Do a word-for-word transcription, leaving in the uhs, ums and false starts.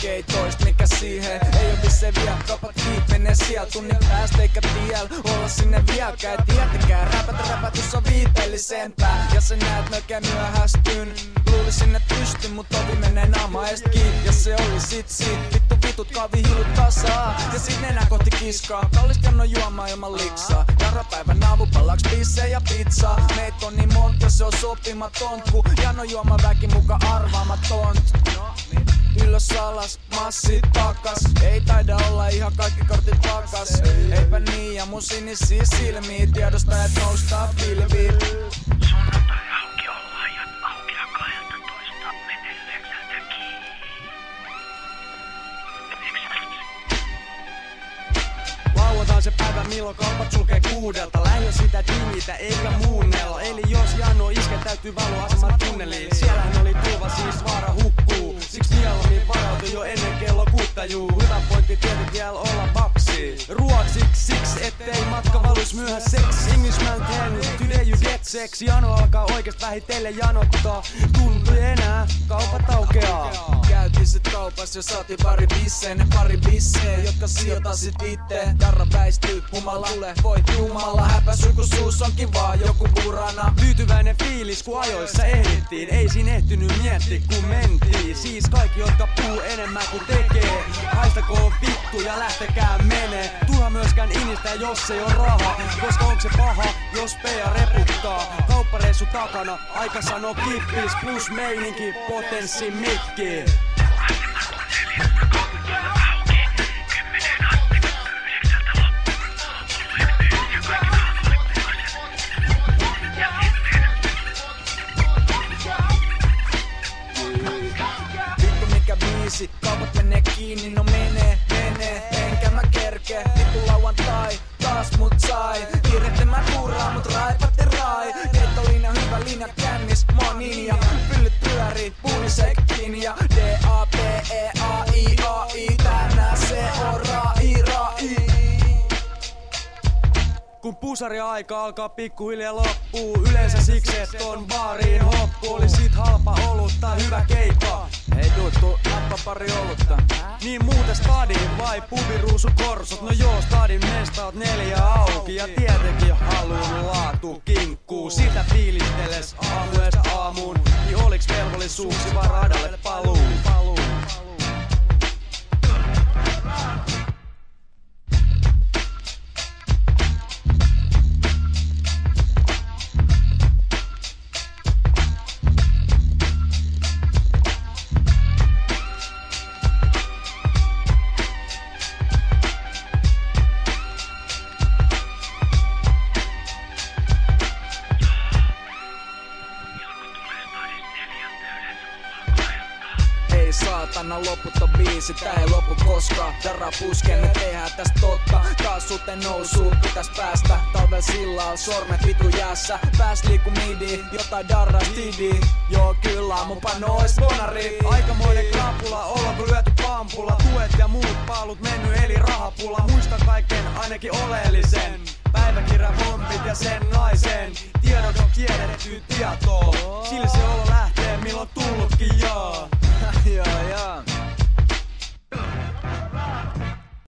Okei, toist mikä siihen. Ei oo visee vielä, kapat kiit menee siel. Tunnin päästä eikä tiel, olla sinne vieläkään. Et tietenkään, räpät räpätys on viiteellisempää. Ja sä näet melkein myöhästyn. Luulisin et pystyn, mut ovi menee naama eest kiinni. Ja se oli sit sit, vittu vitut kahvihilut tasaa. Ja sit nenä kohti kiskaa, kallista no juomaa ilman liksaa. Jarrapäivän aamu pallaks pissejä ja pizzaa. Meit on niin monta, se on sopimaton. Ku jano juoma väki muka arvaamaton. Ylös alas, massit takas. Ei taida olla ihan kaikki kortit takas. Eipä niin ja mun sinisiä silmiä tiedostaa et noustaa pilviin. Sunnuntai auki ollaan ja aukeaa kahdeksantoista menee yhdeksältä kiinni. Lauantai se päivä milloin kaupat sulkee kuudelta. Lähiö sitä dingitä eikä muunnella. Eli jos jano iske täytyy valoaseman tunneliin. Siellähän oli tulva siis vaara hukkuu. Siksi mieluummin varautui jo ennen kello kuutta juu. Hyvä pointti tietenkin vielä olla vapsi. Ruotsiksi siksi ettei matka valus myöhäiseksi. Englishman tell today you get sex. Jano alkaa oikeest vähitellen janottaa. Tuntui enää, kaupat aukeaa. Käytiin sit kaupas ja saatiin pari bisseen. Pari bisseen, jotka sijoitasit itse. Jarra väistyy, humala tule, voit jumala. Häpäsuikuisuus on kivaa, joku burana. Tyytyväinen fiilis kun ajoissa ehdittiin. Ei siinä ehtinyt miettiä kun mentiin. Siis kaikki jotka puhuu enemmän kuin tekee. Haistakoon vittu ja lähtekää menee. Turha myöskään inistä jos ei oo raha. Koska onks se paha jos P A reputtaa. Kauppareissu takana, aika sanoo kippis. Plus meininki, potenssi mikki. Kaupat menee kiinni, no menee, menee, enkä mä kerkee. Vittu lauantai, taas mut sai. Kiirettä mä turraa, mut raipat ja rai. Keittolinja, hyvä linja, kännis, mä oon ninja. Pyllyt pyörii, puolisekkiin ja D A P E A I A I. Tänään se on rai, rai. Kun pusari-aika alkaa pikkuhiljaa loppuu. Yleensä siksi, et on baariin hoppu. Oli sit halpa olutta, hyvä keikka. Hei tuttu, nappa pari olutta. Niin muuten stadin vai pubiruusukorsot? No joo, stadin mestaat neljä auki. Ja tietenkin haluun laatu kinkkuu. Sitä fiilisteles aamuesta aamuun. Niin oliks velvollisuuksi vaan radalle paluu? paluu. Saatana loputon biisi, tää ei lopu koskaan. Darra puskee, me tehdään tästä totta. Taas suten nousuun pitäis päästä. Talvel sillalla, sormet vitu jäässä. Pääs liiku midi, jotain darra stidi. Joo kyllä, mun pano ois bonari. Aikamoinen krapula, ollaanko lyöty pampula. Tuet ja muut paalut menny eli rahapula. Muista kaiken, ainakin oleellisen. Päiväkirjabombit ja sen naisen. Tiedot on tiedetty tietoa. Sillä se olo lähtee milloin tullutkin joo. Joo joo.